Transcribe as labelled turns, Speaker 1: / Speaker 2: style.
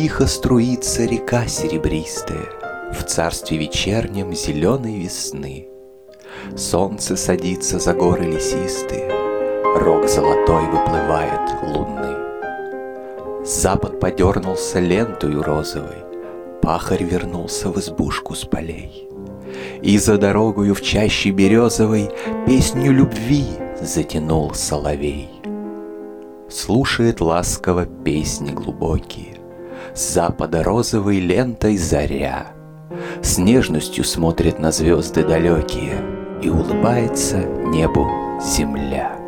Speaker 1: тихо струится река серебристая В царстве вечернем зеленой весны. Солнце садится за горы лесистые, Рог золотой выплывает лунный. Запад подернулся лентою розовой, Пахарь вернулся в избушку с полей. И за дорогою в чаще березовой Песню любви затянул соловей. Слушает ласково песни глубокие, С запада розовой лентой заря, С нежностью смотрит на звезды далекие, И улыбается небу земля.